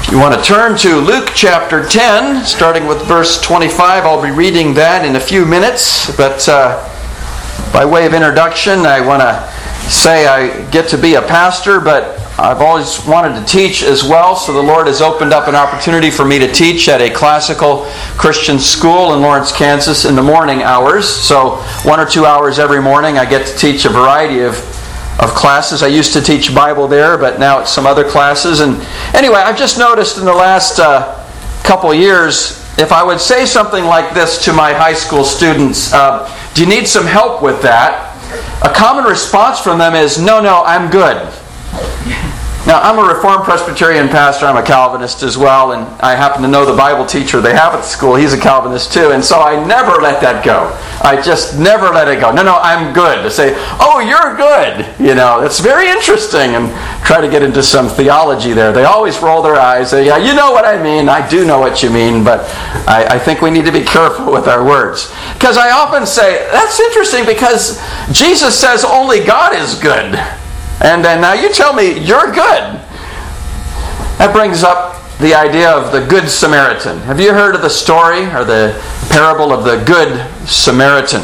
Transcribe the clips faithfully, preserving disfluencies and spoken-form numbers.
You want to turn to Luke chapter ten, starting with verse twenty-five. I'll be reading that in a few minutes, but uh, by way of introduction, I want to say I get to be a pastor, but I've always wanted to teach as well, so the Lord has opened up an opportunity for me to teach at a classical Christian school in Lawrence, Kansas in the morning hours. So one or two hours every morning I get to teach a variety of of classes. I used to teach Bible there, but now it's some other classes. And anyway, I've just noticed in the last uh, couple years, if I would say something like this to my high school students, uh, do you need some help with that? A common response from them is, no, no, I'm good. Now, I'm a Reformed Presbyterian pastor. I'm a Calvinist as well, and I happen to know the Bible teacher they have at the school. He's a Calvinist too, and so I never let that go. I just never let it go. No, no, I'm good. To say, oh, you're good. You know, it's very interesting, and try to get into some theology there. They always roll their eyes, say, yeah, you know what I mean. I do know what you mean, but I, I think we need to be careful with our words. Because I often say, that's interesting because Jesus says only God is good. And then now you tell me you're good. That brings up the idea of the Good Samaritan. Have you heard of the story or the parable of the Good Samaritan?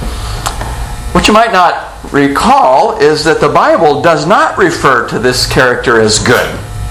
What you might not recall is that the Bible does not refer to this character as good.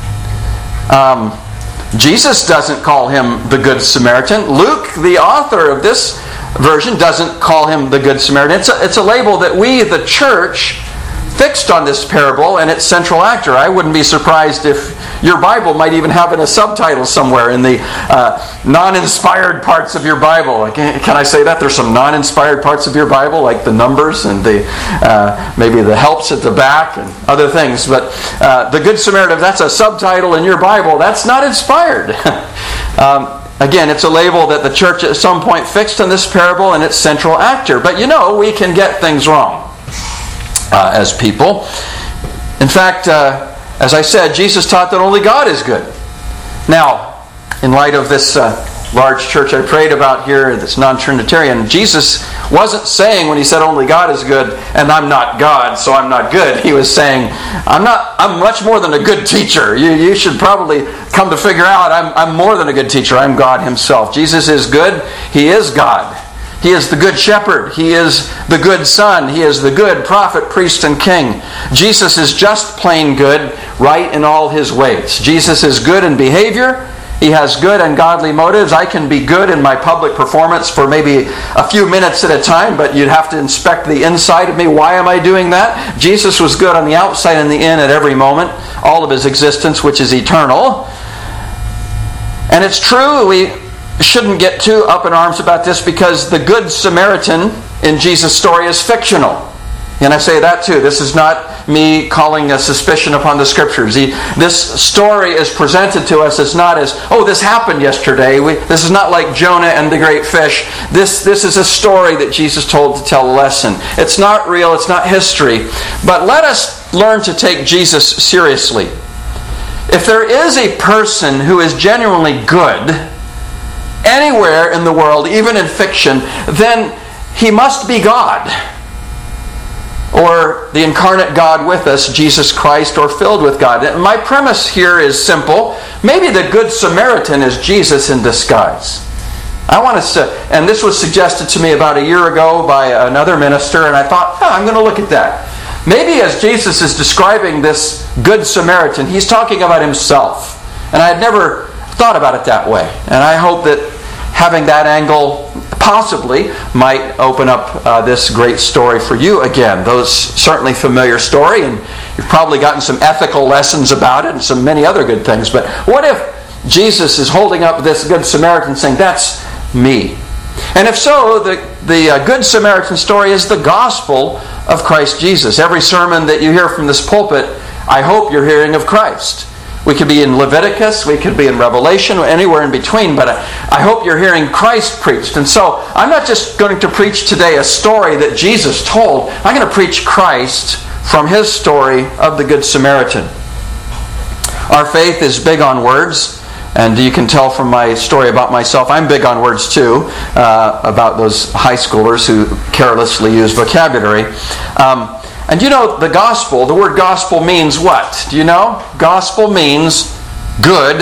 Um, Jesus doesn't call him the Good Samaritan. Luke, the author of this version, doesn't call him the Good Samaritan. It's a, it's a label that we, the church, fixed on this parable and its central actor. I wouldn't be surprised if your Bible might even have in a subtitle somewhere in the uh, non-inspired parts of your Bible. Can, can I say that? There's some non-inspired parts of your Bible, like the numbers and the uh, maybe the helps at the back and other things. But uh, the Good Samaritan, if that's a subtitle in your Bible, that's not inspired. um, Again, it's a label that the church at some point fixed on this parable and its central actor. But you know, we can get things wrong. Uh, as people. In fact, uh, as I said, Jesus taught that only God is good. Now, in light of this uh, large church I prayed about here, this non-Trinitarian, Jesus wasn't saying when he said only God is good, and I'm not God, so I'm not good. He was saying, I'm not. I'm much more than a good teacher. You, you should probably come to figure out I'm, I'm more than a good teacher. I'm God himself. Jesus is good. He is God. He is the good shepherd. He is the good son. He is the good prophet, priest, and king. Jesus is just plain good, right in all his ways. Jesus is good in behavior. He has good and godly motives. I can be good in my public performance for maybe a few minutes at a time, but you'd have to inspect the inside of me. Why am I doing that? Jesus was good on the outside and the in at every moment, all of his existence, which is eternal. And it's true, we shouldn't get too up in arms about this because the Good Samaritan in Jesus' story is fictional. And I say that too. This is not me calling a suspicion upon the Scriptures. This story is presented to us as not as, oh, this happened yesterday. We, this is not like Jonah and the great fish. This, this is a story that Jesus told to tell a lesson. It's not real. It's not history. But let us learn to take Jesus seriously. If there is a person who is genuinely good anywhere in the world, even in fiction, then he must be God. Or the incarnate God with us, Jesus Christ, or filled with God. And my premise here is simple. Maybe the Good Samaritan is Jesus in disguise. I want to, and this was suggested to me about a year ago by another minister, and I thought, oh, I'm going to look at that. Maybe as Jesus is describing this Good Samaritan, he's talking about himself. And I had never thought about it that way. And I hope that having that angle possibly might open up uh, this great story for you again. Though it's certainly a familiar story, and you've probably gotten some ethical lessons about it and some many other good things. But what if Jesus is holding up this Good Samaritan saying, that's me? And if so, the, the uh, Good Samaritan story is the gospel of Christ Jesus. Every sermon that you hear from this pulpit, I hope you're hearing of Christ. We could be in Leviticus, we could be in Revelation, anywhere in between, but I hope you're hearing Christ preached. And so, I'm not just going to preach today a story that Jesus told. I'm going to preach Christ from his story of the Good Samaritan. Our faith is big on words, and you can tell from my story about myself, I'm big on words too, uh, about those high schoolers who carelessly use vocabulary. Um, And you know, the gospel, the word gospel means what? Do you know? Gospel means good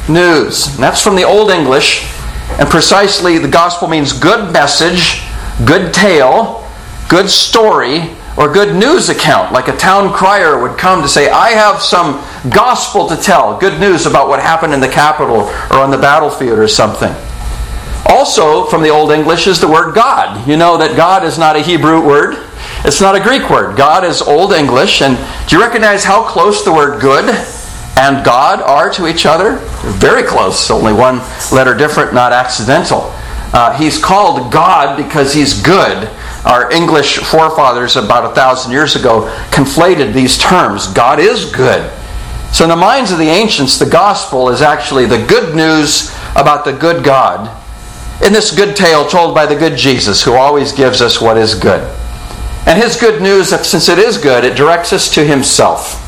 news. And that's from the Old English. And precisely, the gospel means good message, good tale, good story, or good news account. Like a town crier would come to say, I have some gospel to tell. Good news about what happened in the capital or on the battlefield or something. Also, from the Old English is the word God. You know that God is not a Hebrew word. It's not a Greek word. God is Old English. And do you recognize how close the word good and God are to each other? They're very close. Only one letter different, not accidental. Uh, he's called God because He's good. Our English forefathers about a thousand years ago conflated these terms. God is good. So in the minds of the ancients, the gospel is actually the good news about the good God in this good tale told by the good Jesus, who always gives us what is good. And His good news, since it is good, it directs us to Himself.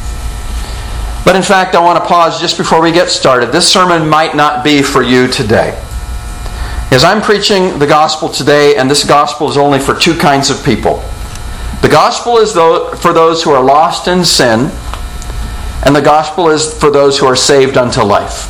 But in fact, I want to pause just before we get started. This sermon might not be for you today. As I'm preaching the gospel today, and this gospel is only for two kinds of people. The gospel is for those who are lost in sin, and the gospel is for those who are saved unto life.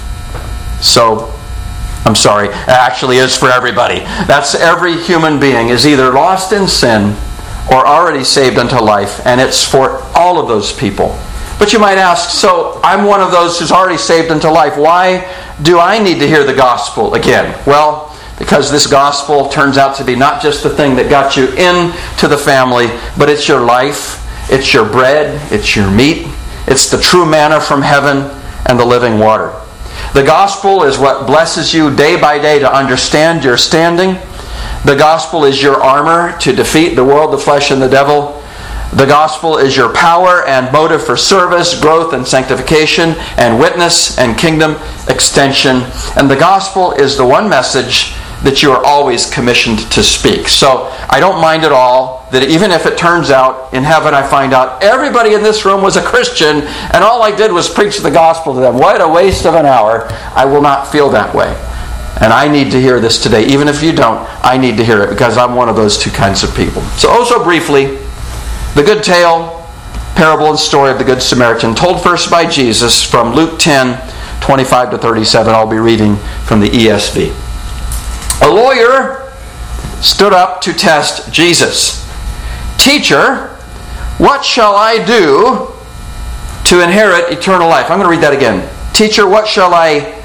So, I'm sorry, it actually is for everybody. That's every human being is either lost in sin or already saved unto life, and it's for all of those people. But you might ask, so I'm one of those who's already saved unto life. Why do I need to hear the gospel again? Well, because this gospel turns out to be not just the thing that got you into the family, but it's your life, it's your bread, it's your meat, it's the true manna from heaven and the living water. The gospel is what blesses you day by day to understand your standing. The gospel is your armor to defeat the world, the flesh, and the devil. The gospel is your power and motive for service, growth, and sanctification, and witness and kingdom extension. And the gospel is the one message that you are always commissioned to speak. So I don't mind at all that even if it turns out in heaven I find out everybody in this room was a Christian and all I did was preach the gospel to them. What a waste of an hour. I will not feel that way. And I need to hear this today. Even if you don't, I need to hear it because I'm one of those two kinds of people. So oh so briefly, the good tale, parable and story of the Good Samaritan, told first by Jesus from Luke ten, twenty-five to thirty-seven. I'll be reading from the E S V. A lawyer stood up to test Jesus. Teacher, what shall I do to inherit eternal life? I'm going to read that again. Teacher, what shall I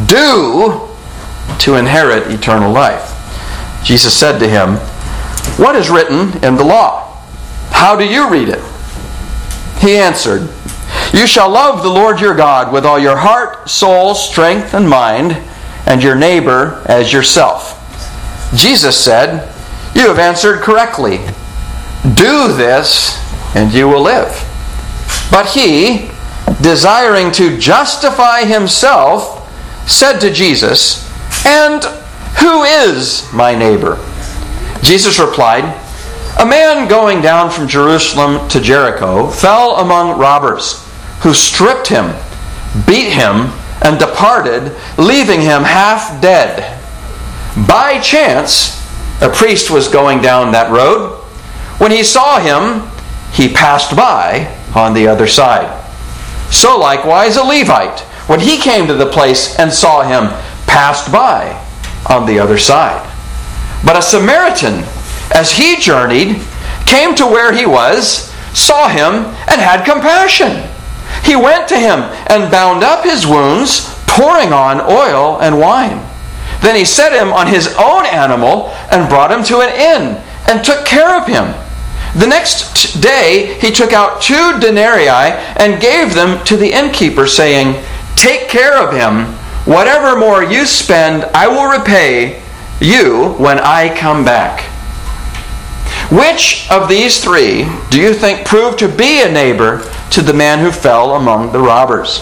do to inherit eternal life? Jesus said to him, what is written in the law? How do you read it? He answered, you shall love the Lord your God with all your heart, soul, strength, and mind, and your neighbor as yourself. Jesus said, you have answered correctly. Do this, and you will live. But he, desiring to justify himself, said to Jesus, and who is my neighbor? Jesus replied, a man going down from Jerusalem to Jericho fell among robbers, who stripped him, beat him, and departed, leaving him half dead. By chance, a priest was going down that road. When he saw him, he passed by on the other side. So likewise a Levite, when he came to the place and saw him, passed by on the other side. But a Samaritan, as he journeyed, came to where he was, saw him, and had compassion. He went to him and bound up his wounds, pouring on oil and wine. Then he set him on his own animal and brought him to an inn and took care of him. The next day he took out two denarii and gave them to the innkeeper, saying, take care of him. Whatever more you spend, I will repay you when I come back. Which of these three do you think proved to be a neighbor to the man who fell among the robbers?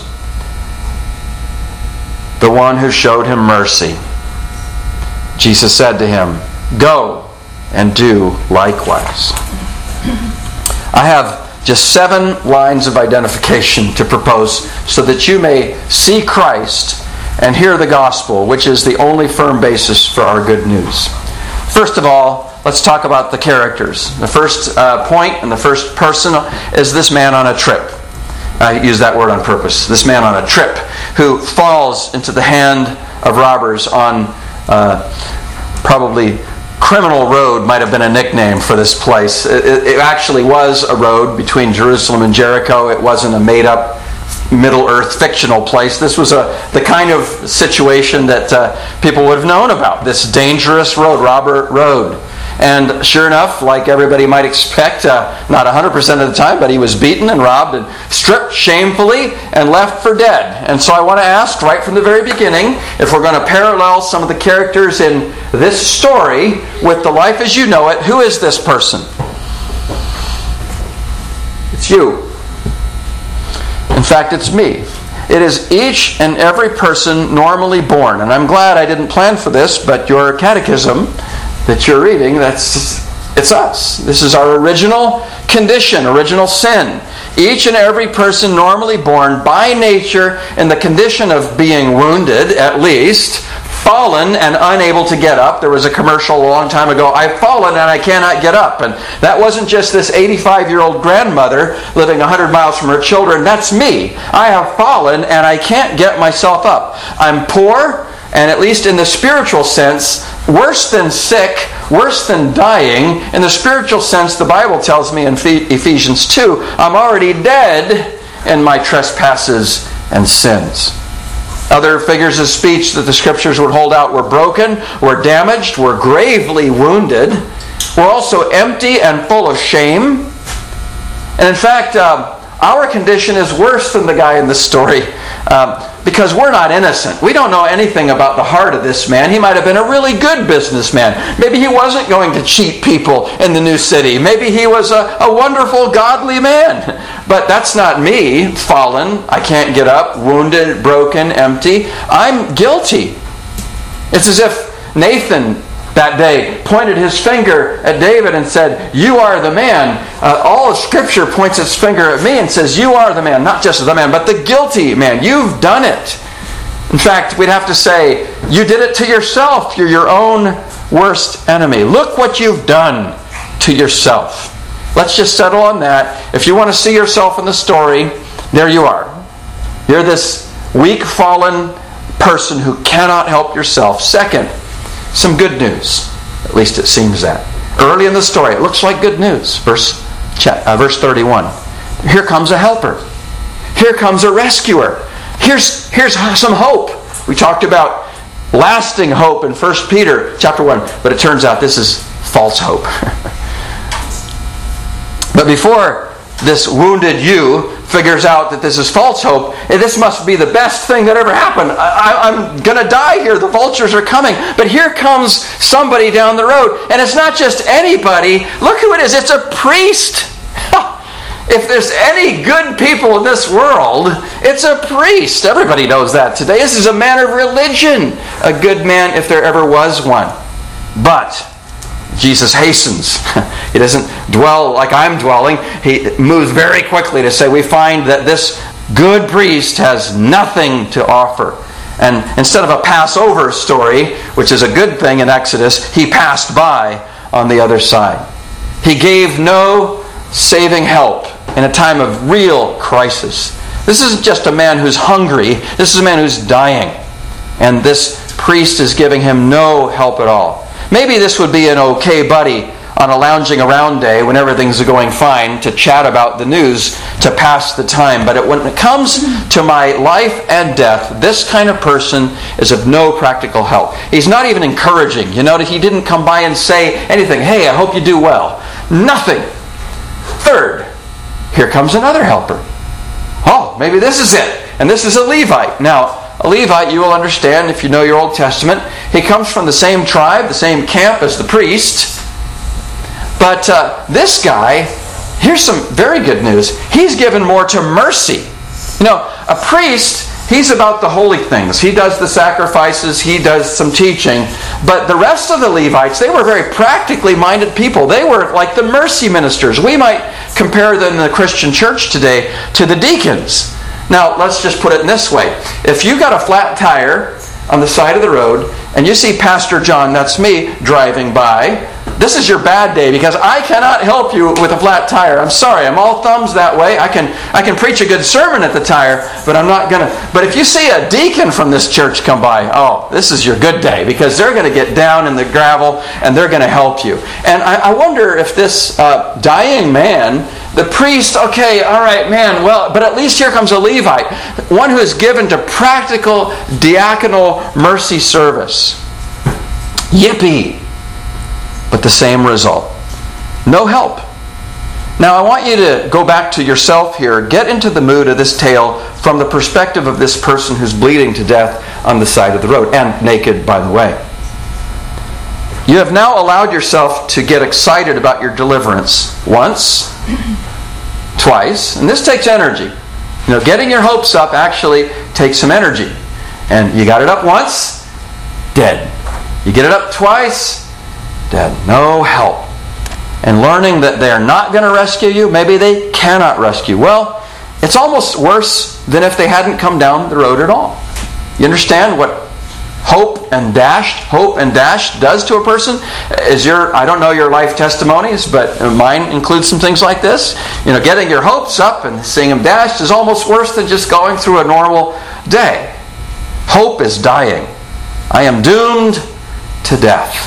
The one who showed him mercy. Jesus said to him, go and do likewise. I have just seven lines of identification to propose so that you may see Christ and hear the gospel, which is the only firm basis for our good news. First of all, let's talk about the characters. The first uh, point and the first person is this man on a trip. I use that word on purpose. This man on a trip. who falls into the hand of robbers on uh, probably Criminal Road might have been a nickname for this place. It, it actually was a road between Jerusalem and Jericho. It wasn't a made-up Middle-earth fictional place. This was a the kind of situation that uh, people would have known about, this dangerous road, robber road. And sure enough, like everybody might expect, uh, not one hundred percent of the time, but he was beaten and robbed and stripped shamefully and left for dead. And so I want to ask right from the very beginning, if we're going to parallel some of the characters in this story with the life as you know it, who is this person? It's you. In fact, it's me. It is each and every person normally born. And I'm glad I didn't plan for this, but your catechism that you're reading, that's it's us. This is our original condition, original sin. Each and every person normally born by nature in the condition of being wounded, at least, fallen and unable to get up. There was a commercial a long time ago, I've fallen and I cannot get up. And that wasn't just this eighty-five-year-old grandmother living one hundred miles from her children. That's me. I have fallen and I can't get myself up. I'm poor, and at least in the spiritual sense, worse than sick, worse than dying. In the spiritual sense, the Bible tells me in Ephesians two, I'm already dead in my trespasses and sins. Other figures of speech that the Scriptures would hold out were broken, were damaged, were gravely wounded. We're also empty and full of shame. And in fact, uh, our condition is worse than the guy in the story um, because we're not innocent. We don't know anything about the heart of this man. He might have been a really good businessman. Maybe he wasn't going to cheat people in the new city. Maybe he was a, a wonderful, godly man. But that's not me, fallen. I can't get up, wounded, broken, empty. I'm guilty. It's as if Nathan that day pointed his finger at David and said, you are the man. Uh, all of Scripture points its finger at me and says, you are the man. Not just the man, but the guilty man. You've done it. In fact, we'd have to say, you did it to yourself. You're your own worst enemy. Look what you've done to yourself. Let's just settle on that. If you want to see yourself in the story, there you are. You're this weak, fallen person who cannot help yourself. Second, some good news. At least it seems that. Early in the story, it looks like good news. Verse, uh, verse thirty-one. Here comes a helper. Here comes a rescuer. Here's, here's some hope. We talked about lasting hope in First Peter chapter one, but it turns out this is false hope. But before this wounded you figures out that this is false hope, this must be the best thing that ever happened. I, I'm going to die here. The vultures are coming. But here comes somebody down the road. And it's not just anybody. Look who it is. It's a priest. If there's any good people in this world, it's a priest. Everybody knows that today. This is a man of religion. A good man if there ever was one. But Jesus hastens. He doesn't dwell like I'm dwelling. He moves very quickly to say we find that this good priest has nothing to offer. And instead of a Passover story, which is a good thing in Exodus, he passed by on the other side. He gave no saving help in a time of real crisis. This isn't just a man who's hungry. This is a man who's dying. And this priest is giving him no help at all. Maybe this would be an okay buddy on a lounging around day when everything's going fine to chat about the news to pass the time. But when it comes to my life and death, this kind of person is of no practical help. He's not even encouraging. You notice he didn't come by and say anything. Hey, I hope you do well. Nothing. Third, here comes another helper. Oh, maybe this is it. And this is a Levite. Now, a Levite, you will understand if you know your Old Testament, he comes from the same tribe, the same camp as the priest. But uh, this guy, here's some very good news. He's given more to mercy. You know, a priest, he's about the holy things. He does the sacrifices, he does some teaching. But the rest of the Levites, they were very practically minded people. They were like the mercy ministers. We might compare them in the Christian church today to the deacons. Now, let's just put it in this way. If you got a flat tire on the side of the road and you see Pastor John, that's me, driving by, This is your bad day because I cannot help you with a flat tire. I'm sorry, I'm all thumbs that way. I can I can preach a good sermon at the tire, but I'm not going to. But if you see a deacon from this church come by, oh, this is your good day because they're going to get down in the gravel and they're going to help you. And I, I wonder if this uh, dying man, the priest, okay, all right, man, well, but at least here comes a Levite, one who is given to practical diaconal mercy service. Yippee! But the same result. No help. Now I want you to go back to yourself here. Get into the mood of this tale from the perspective of this person who's bleeding to death on the side of the road. And naked, by the way. You have now allowed yourself to get excited about your deliverance. Once. Twice. And this takes energy. You know, getting your hopes up actually takes some energy. And you got it up once. Dead. You get it up twice. Dead. No help. And learning that they are not going to rescue you, maybe they cannot rescue. Well, it's almost worse than if they hadn't come down the road at all. You understand what hope and dashed, hope and dash does to a person? Is your, I don't know your life testimonies, but mine includes some things like this. You know, getting your hopes up and seeing them dashed is almost worse than just going through a normal day. Hope is dying. I am doomed to death.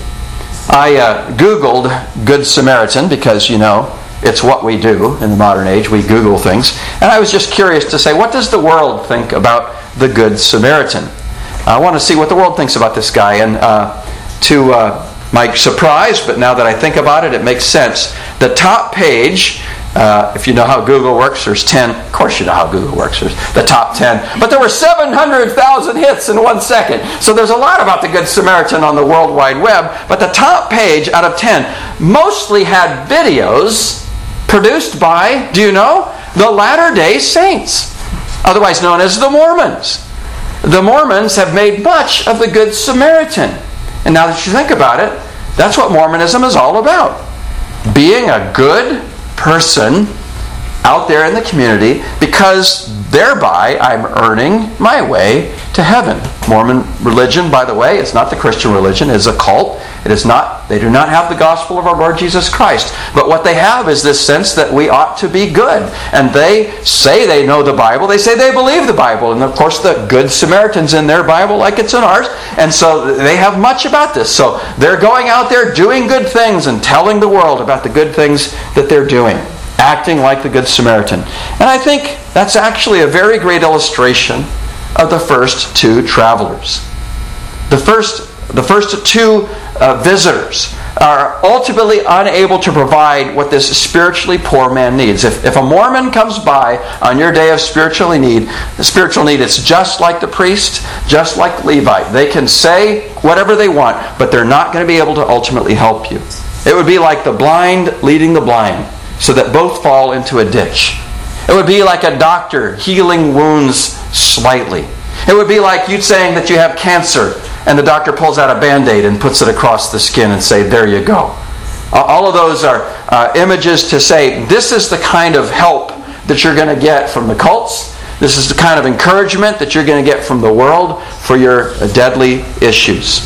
I uh, Googled Good Samaritan because, you know, it's what we do in the modern age. We Google things. And I was just curious to say, what does the world think about the Good Samaritan? I want to see what the world thinks about this guy. And uh, to uh, my surprise, but now that I think about it, it makes sense. The top page, uh, if you know how Google works, there's ten. Of course you know how Google works. There's the top ten. But there were seven hundred thousand hits in one second. So there's a lot about the Good Samaritan on the World Wide Web. But the top page out of ten mostly had videos produced by, do you know, the Latter-day Saints, otherwise known as the Mormons. The Mormons have made much of the Good Samaritan. And now that you think about it, that's what Mormonism is all about. Being a good person out there in the community because thereby I'm earning my way to heaven. Mormon religion, by the way, is not the Christian religion. It is a cult. It is not, they do not have the gospel of our Lord Jesus Christ. But what they have is this sense that we ought to be good. And they say they know the Bible. They say they believe the Bible. And of course the Good Samaritan's in their Bible like it's in ours. And so they have much about this. So they're going out there doing good things and telling the world about the good things that they're doing. Acting like the Good Samaritan. And I think that's actually a very great illustration of the first two travelers. The first, the first two uh, visitors are ultimately unable to provide what this spiritually poor man needs. If, if a Mormon comes by on your day of spiritual need, the spiritual need, it's just like the priest, just like the Levite. They can say whatever they want, but they're not going to be able to ultimately help you. It would be like the blind leading the blind, so that both fall into a ditch. It would be like a doctor healing wounds slightly. It would be like you saying that you have cancer and the doctor pulls out a Band-Aid and puts it across the skin and say, there you go. All of those are uh, images to say, this is the kind of help that you're going to get from the cults. This is the kind of encouragement that you're going to get from the world for your deadly issues.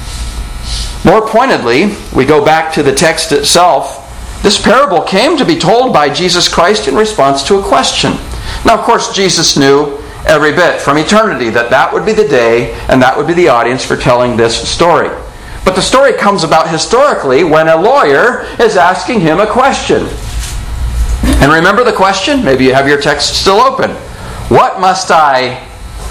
More pointedly, we go back to the text itself. This parable came to be told by Jesus Christ in response to a question. Now, of course, Jesus knew every bit from eternity that that would be the day and that would be the audience for telling this story. But the story comes about historically when a lawyer is asking him a question. And remember the question? Maybe you have your text still open. What must I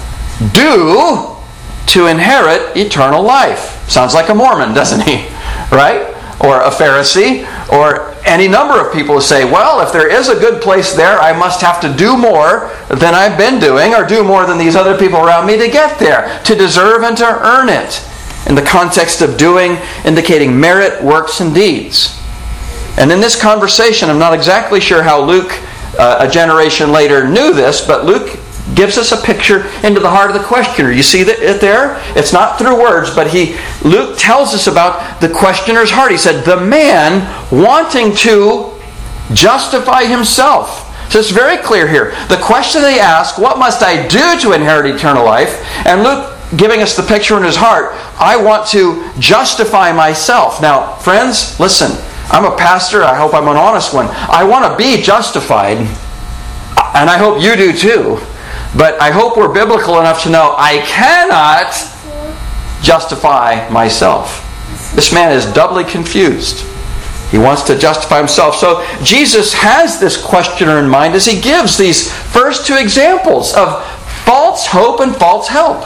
do to inherit eternal life? Sounds like a Mormon, doesn't he? Right? Or a Pharisee, or any number of people who say, well, if there is a good place there, I must have to do more than I've been doing, or do more than these other people around me to get there, to deserve and to earn it. In the context of doing, indicating merit, works, and deeds. And in this conversation, I'm not exactly sure how Luke, uh, a generation later, knew this, but Luke gives us a picture into the heart of the questioner. You see it there? It's not through words, but he Luke tells us about the questioner's heart. He said, the man wanting to justify himself. So it's very clear here. The question they ask, what must I do to inherit eternal life? And Luke giving us the picture in his heart. I want to justify myself. Now, friends, listen. I'm a pastor. I hope I'm an honest one. I want to be justified, and I hope you do too. But I hope we're biblical enough to know I cannot justify myself. This man is doubly confused. He wants to justify himself. So Jesus has this questioner in mind as he gives these first two examples of false hope and false help.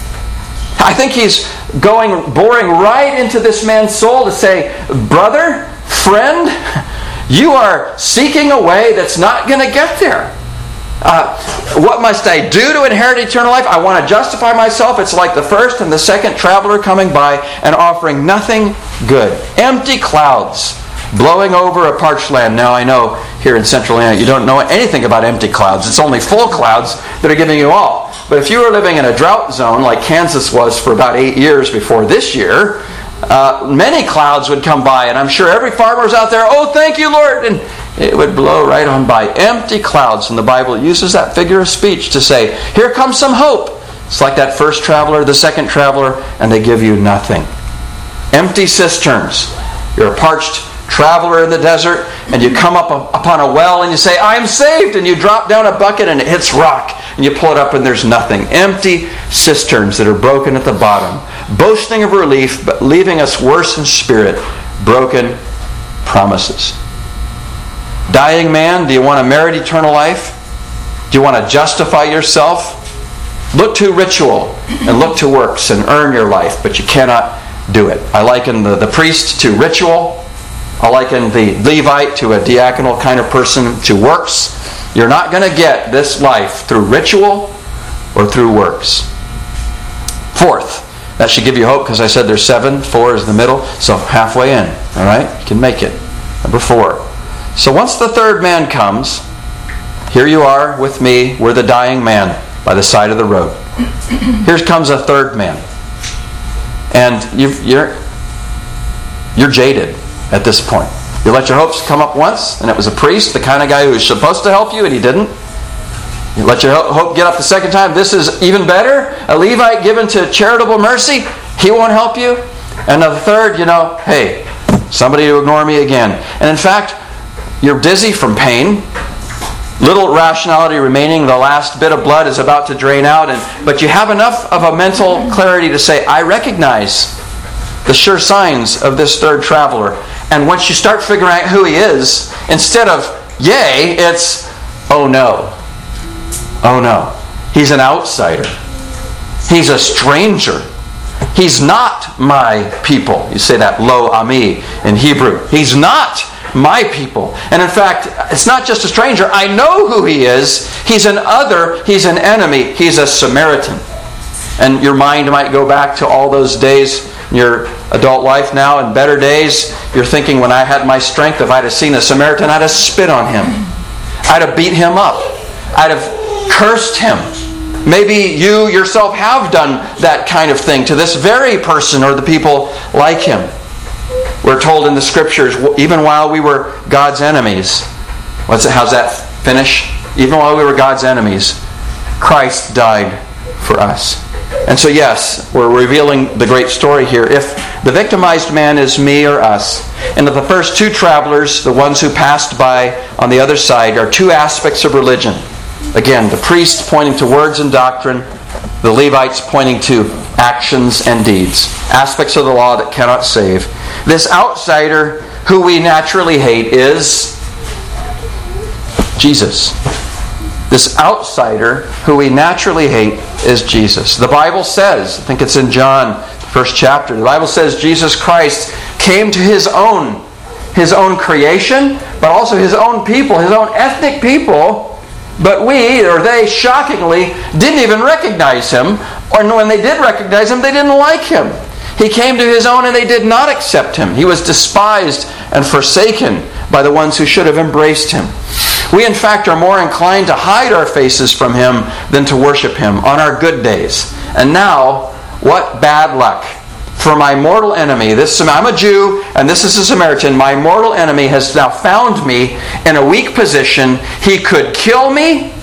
I think he's going, boring right into this man's soul to say, brother, friend, you are seeking a way that's not going to get there. Uh, what must I do to inherit eternal life? I want to justify myself. It's like the first and the second traveler coming by and offering nothing good. Empty clouds blowing over a parched land. Now I know here in Central Indiana you don't know anything about empty clouds. It's only full clouds that are giving you all. But if you were living in a drought zone like Kansas was for about eight years before this year, uh, many clouds would come by, and I'm sure every farmer was out there, oh, thank you, Lord, and it would blow right on by. Empty clouds. And the Bible uses that figure of speech to say, here comes some hope. It's like that first traveler, the second traveler, and they give you nothing. Empty cisterns. You're a parched traveler in the desert, and you come up upon a well and you say, I'm saved, and you drop down a bucket and it hits rock, and you pull it up and there's nothing. Empty cisterns that are broken at the bottom, boasting of relief, but leaving us worse in spirit. Broken promises. Dying man, do you want to merit eternal life? Do you want to justify yourself? Look to ritual and look to works and earn your life, but you cannot do it. I liken the, the priest to ritual. I liken the Levite to a diaconal kind of person to works. You're not going to get this life through ritual or through works. Fourth, that should give you hope because I said there's seven. Four is the middle, so halfway in. All right? You can make it. Number four. So once the third man comes, here you are with me. We're the dying man by the side of the road. Here comes a third man. And you've, you're, you're jaded at this point. You let your hopes come up once, and it was a priest, the kind of guy who was supposed to help you, and he didn't. You let your hope get up the second time. This is even better. A Levite given to charitable mercy, he won't help you. And the third, you know, hey, somebody to ignore me again. And in fact, you're dizzy from pain. Little rationality remaining. The last bit of blood is about to drain out. And but you have enough of a mental clarity to say, I recognize the sure signs of this third traveler. And once you start figuring out who he is, instead of yay, it's oh no. Oh no. He's an outsider. He's a stranger. He's not my people. You say that lo ami in Hebrew. He's not my people. And in fact, it's not just a stranger. I know who he is. He's an other. He's an enemy. He's a Samaritan. And your mind might go back to all those days in your adult life now, in better days. You're thinking, when I had my strength, if I'd have seen a Samaritan, I'd have spit on him. I'd have beat him up. I'd have cursed him. Maybe you yourself have done that kind of thing to this very person or the people like him. We're told in the Scriptures, even while we were God's enemies, what's it, how's that finish? Even while we were God's enemies, Christ died for us. And so yes, we're revealing the great story here. If the victimized man is me or us, and of the first two travelers, the ones who passed by on the other side, are two aspects of religion. Again, the priest pointing to words and doctrine, the Levites pointing to actions and deeds. Aspects of the law that cannot save. This outsider who we naturally hate is Jesus. This outsider who we naturally hate is Jesus. The Bible says, I think it's in John, first chapter, the Bible says Jesus Christ came to His own, His own creation, but also His own people, His own ethnic people. But we, or they, shockingly, didn't even recognize Him. Or when they did recognize Him, they didn't like Him. He came to His own and they did not accept Him. He was despised and forsaken by the ones who should have embraced Him. We, in fact, are more inclined to hide our faces from Him than to worship Him on our good days. And now, what bad luck. For my mortal enemy, this I'm a Jew and this is a Samaritan, my mortal enemy has now found me in a weak position. He could kill me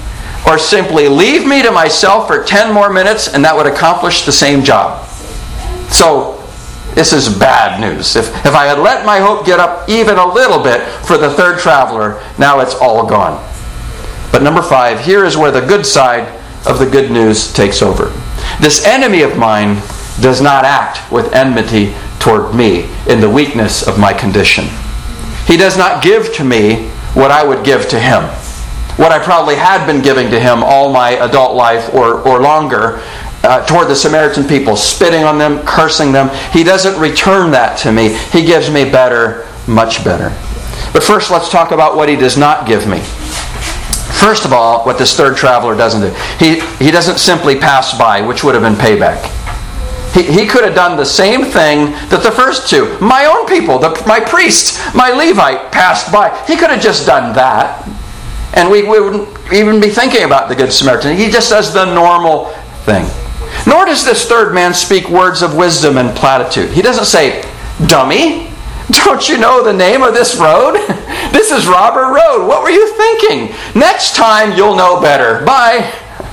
or simply leave me to myself for ten more minutes and that would accomplish the same job. So, this is bad news. If, if I had let my hope get up even a little bit for the third traveler, now it's all gone. But number five, here is where the good side of the good news takes over. This enemy of mine does not act with enmity toward me in the weakness of my condition. He does not give to me what I would give to him, what I probably had been giving to him all my adult life or, or longer, uh, toward the Samaritan people, spitting on them, cursing them. He doesn't return that to me. He gives me better, much better. But first, let's talk about what he does not give me. First of all, what this third traveler doesn't do. He, he doesn't simply pass by, which would have been payback. He, he could have done the same thing that the first two, my own people, the, my priest, my Levite, passed by. He could have just done that. And we, we wouldn't even be thinking about the Good Samaritan. He just does the normal thing. Nor does this third man speak words of wisdom and platitude. He doesn't say, dummy, don't you know the name of this road? This is Robber Road. What were you thinking? Next time you'll know better. Bye.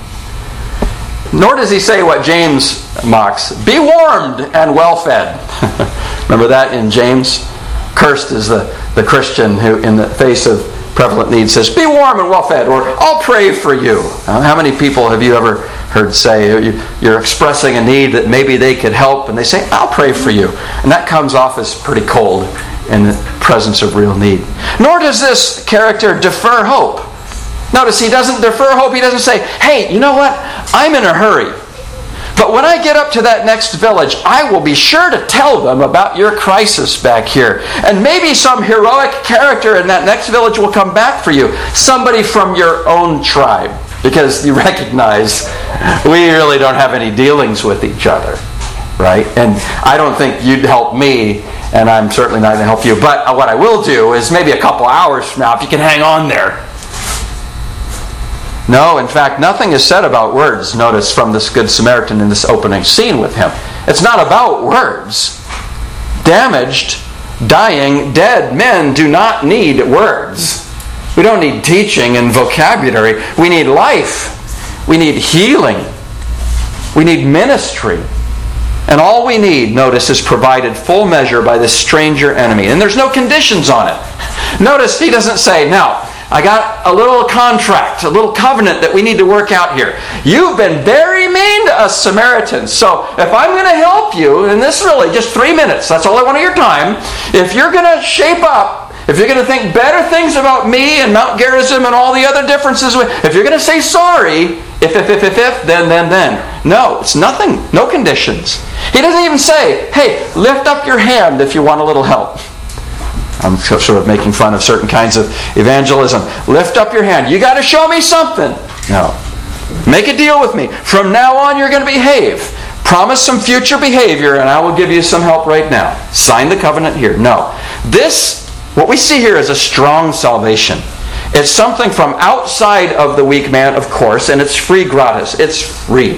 Nor does he say what James mocks. Be warmed and well fed. Remember that in James? Cursed is the, the Christian who, in the face of prevalent need, says, be warm and well fed, or I'll pray for you. Uh, how many people have you ever heard say, you, you're expressing a need that maybe they could help, and they say, I'll pray for you. And that comes off as pretty cold in the presence of real need. Nor does this character defer hope. Notice he doesn't defer hope. He doesn't say, hey, you know what? I'm in a hurry. But when I get up to that next village, I will be sure to tell them about your crisis back here. And maybe some heroic character in that next village will come back for you. Somebody from your own tribe. Because you recognize we really don't have any dealings with each other. Right? And I don't think you'd help me, and I'm certainly not going to help you. But what I will do is maybe a couple hours from now, if you can hang on there. No, in fact, nothing is said about words, notice, from this Good Samaritan in this opening scene with him. It's not about words. Damaged, dying, dead men do not need words. We don't need teaching and vocabulary. We need life. We need healing. We need ministry. And all we need, notice, is provided full measure by this stranger enemy. And there's no conditions on it. Notice he doesn't say, now, I got a little contract, a little covenant that we need to work out here. You've been very mean to us Samaritans. So if I'm going to help you, and this really just three minutes, that's all I want of your time. If you're going to shape up, if you're going to think better things about me and Mount Gerizim and all the other differences, if you're going to say sorry, if, if, if, if, if, then, then, then. No, it's nothing. No conditions. He doesn't even say, hey, lift up your hand if you want a little help. I'm sort of making fun of certain kinds of evangelism. Lift up your hand. You got to show me something. No. Make a deal with me. From now on, you're going to behave. Promise some future behavior, and I will give you some help right now. Sign the covenant here. No. This, what we see here is a strong salvation. It's something from outside of the weak man, of course, and it's free gratis. It's free.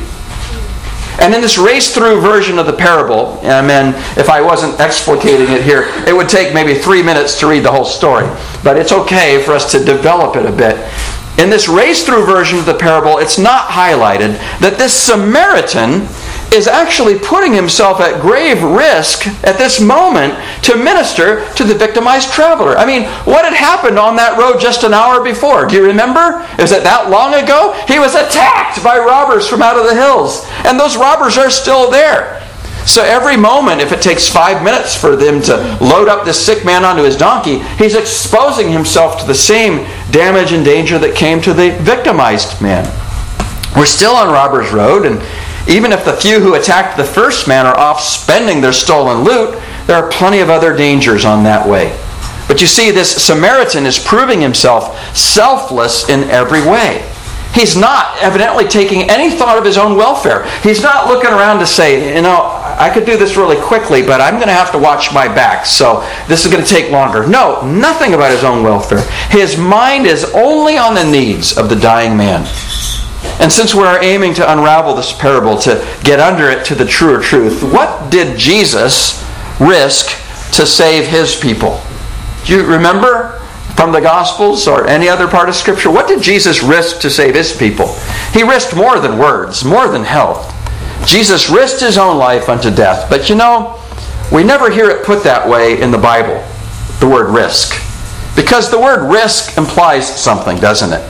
And in this race-through version of the parable, I mean, if I wasn't explicating it here, it would take maybe three minutes to read the whole story. But it's okay for us to develop it a bit. In this race-through version of the parable, it's not highlighted that this Samaritan is actually putting himself at grave risk at this moment to minister to the victimized traveler. I mean, what had happened on that road just an hour before? Do you remember? Is it that long ago? He was attacked by robbers from out of the hills. And those robbers are still there. So every moment, if it takes five minutes for them to load up this sick man onto his donkey, he's exposing himself to the same damage and danger that came to the victimized man. We're still on Robbers Road, and even if the few who attacked the first man are off spending their stolen loot, there are plenty of other dangers on that way. But you see, this Samaritan is proving himself selfless in every way. He's not evidently taking any thought of his own welfare. He's not looking around to say, you know, I could do this really quickly, but I'm going to have to watch my back, so this is going to take longer. No, nothing about his own welfare. His mind is only on the needs of the dying man. And since we're aiming to unravel this parable, to get under it to the truer truth, what did Jesus risk to save his people? Do you remember? from the Gospels or any other part of Scripture? What did Jesus risk to save His people? He risked more than words, more than health. Jesus risked His own life unto death. But you know, we never hear it put that way in the Bible, the word risk. Because the word risk implies something, doesn't it?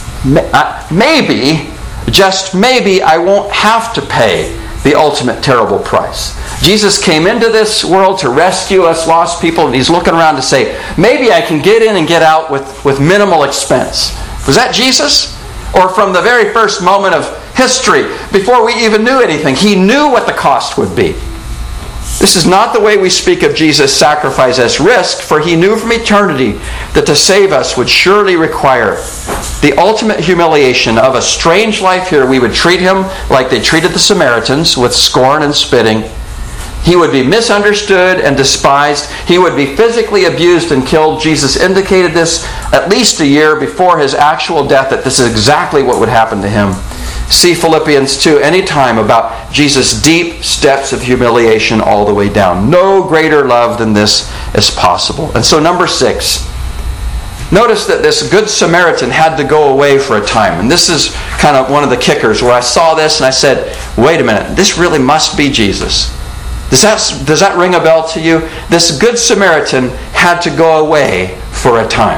Maybe, just maybe, I won't have to pay the ultimate terrible price. Jesus came into this world to rescue us lost people, and He's looking around to say, maybe I can get in and get out with, with minimal expense. Was that Jesus? Or from the very first moment of history, before we even knew anything, He knew what the cost would be. This is not the way we speak of Jesus' sacrifice as risk, for He knew from eternity that to save us would surely require the ultimate humiliation of a strange life here. We would treat Him like they treated the Samaritans, with scorn and spitting. He would be misunderstood and despised. He would be physically abused and killed. Jesus indicated this at least a year before His actual death, that this is exactly what would happen to Him. See Philippians two anytime about Jesus' deep steps of humiliation all the way down. No greater love than this is possible. And so number six, notice that this Good Samaritan had to go away for a time. And this is kind of one of the kickers where I saw this and I said, wait a minute, this really must be Jesus. Does that, does that ring a bell to you? This Good Samaritan had to go away for a time.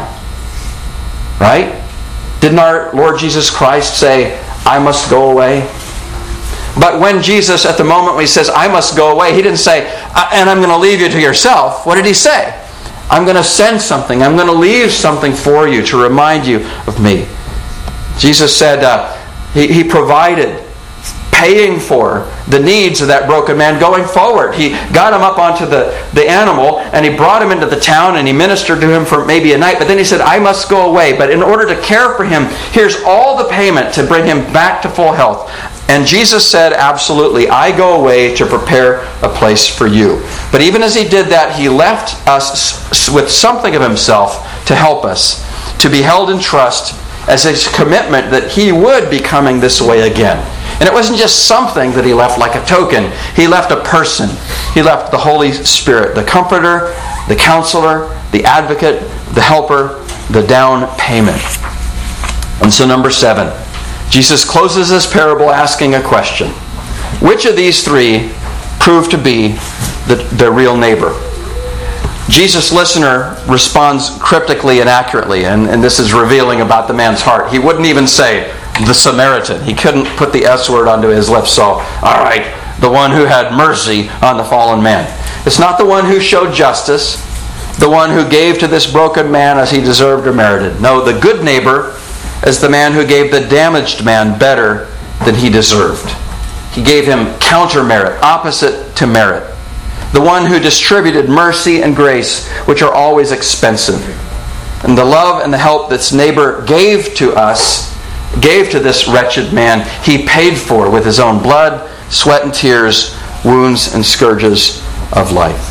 Right? Didn't our Lord Jesus Christ say, I must go away? But when Jesus, at the moment when He says, I must go away, He didn't say, and I'm going to leave you to yourself. What did He say? I'm going to send something. I'm going to leave something for you to remind you of me. Jesus said uh, he, he provided, paying for the needs of that broken man going forward. He got him up onto the, the animal and He brought him into the town and He ministered to him for maybe a night. But then He said, I must go away. But in order to care for him, here's all the payment to bring him back to full health. And Jesus said, absolutely, I go away to prepare a place for you. But even as He did that, He left us with something of Himself to help us, to be held in trust as His commitment that He would be coming this way again. And it wasn't just something that He left like a token. He left a person. He left the Holy Spirit, the Comforter, the Counselor, the Advocate, the Helper, the down payment. And so number seven, Jesus closes this parable asking a question. Which of these three proved to be the, the real neighbor? Jesus' listener responds cryptically and accurately, and, and this is revealing about the man's heart. He wouldn't even say, the Samaritan. He couldn't put the S word onto his lips, so, all right, the one who had mercy on the fallen man. It's not the one who showed justice, the one who gave to this broken man as he deserved or merited. No, the good neighbor is the man who gave the damaged man better than he deserved. He gave him counter merit, opposite to merit. The one who distributed mercy and grace, which are always expensive. And the love and the help this neighbor gave to us, gave to this wretched man, He paid for with His own blood, sweat and tears, wounds and scourges of life.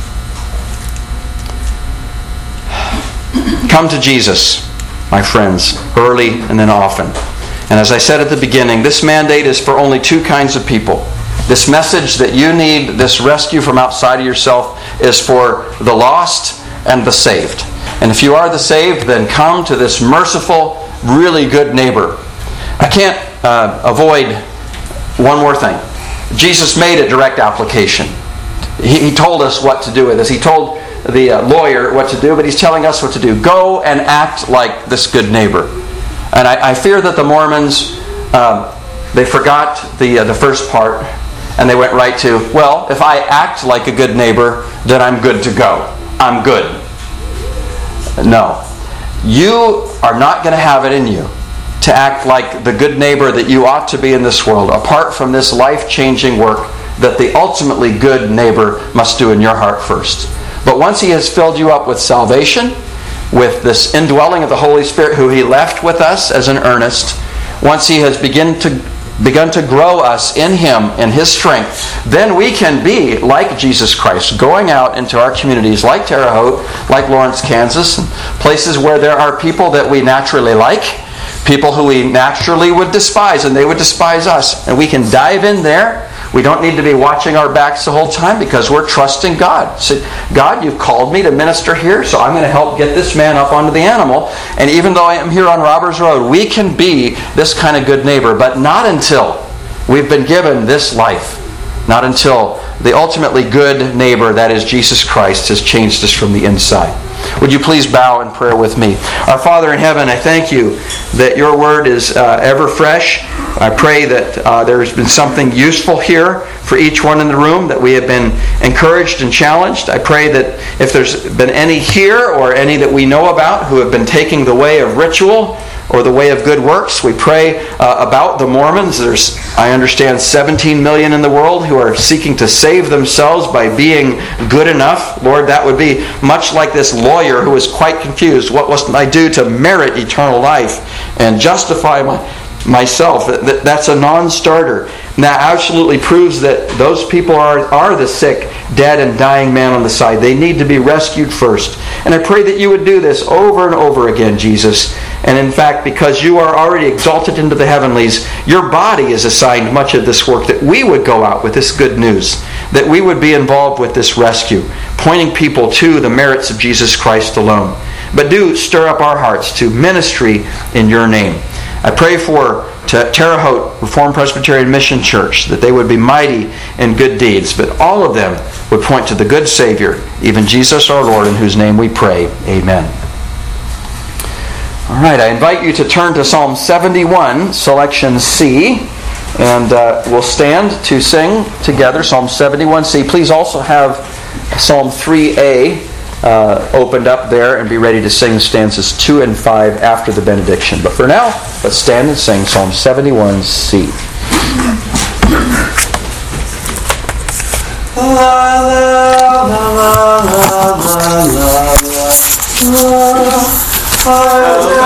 Come to Jesus, my friends, early and then often. And as I said at the beginning, this mandate is for only two kinds of people. This message that you need, this rescue from outside of yourself, is for the lost and the saved. And if you are the saved, then come to this merciful, really good neighbor. I can't uh, avoid one more thing. Jesus made a direct application. He, he told us what to do with this. He told the uh, lawyer what to do, but He's telling us what to do. Go and act like this good neighbor. And I, I fear that the Mormons, uh, they forgot the uh, the first part, and they went right to, well, if I act like a good neighbor, then I'm good to go. I'm good. No. You are not going to have it in you to act like the good neighbor that you ought to be in this world, apart from this life-changing work that the ultimately good neighbor must do in your heart first. But once He has filled you up with salvation, with this indwelling of the Holy Spirit who He left with us as an earnest, once He has begun to begun to grow us in Him, in His strength, then we can be like Jesus Christ, going out into our communities like Terre Haute, like Lawrence, Kansas, and places where there are people that we naturally like, people who we naturally would despise, and they would despise us. And we can dive in there We don't need to be watching our backs the whole time because we're trusting God. So, God, you've called me to minister here, so I'm going to help get this man up onto the animal. And even though I am here on Robbers Road, we can be this kind of good neighbor, but not until we've been given this life. Not until the ultimately good neighbor, that is Jesus Christ, has changed us from the inside. Would you please bow in prayer with me? Our Father in heaven, I thank you that your word is uh, ever fresh. I pray that uh, there's been something useful here for each one in the room, that we have been encouraged and challenged. I pray that if there's been any here or any that we know about who have been taking the way of ritual or the way of good works, we pray uh, about the Mormons. There's, I understand, seventeen million in the world who are seeking to save themselves by being good enough. Lord, that would be much like this lawyer who was quite confused. What must I do to merit eternal life and justify my, myself? That, that's a non-starter. And that absolutely proves that those people are, are the sick, dead, and dying man on the side. They need to be rescued first. And I pray that you would do this over and over again, Jesus. And in fact, because you are already exalted into the heavenlies, your body is assigned much of this work, that we would go out with this good news, that we would be involved with this rescue, pointing people to the merits of Jesus Christ alone. But do stir up our hearts to ministry in your name. I pray for Terre Haute Reformed Presbyterian Mission Church, that they would be mighty in good deeds, but all of them would point to the good Savior, even Jesus our Lord, in whose name we pray. Amen. All right, I invite you to turn to Psalm seventy-one, selection C, and uh, we'll stand to sing together Psalm seventy-one C. Please also have Psalm three A uh, opened up there and be ready to sing stanzas two and five after the benediction. But for now, let's stand and sing Psalm seventy-one C. La, la, la, la, la, la, la, la.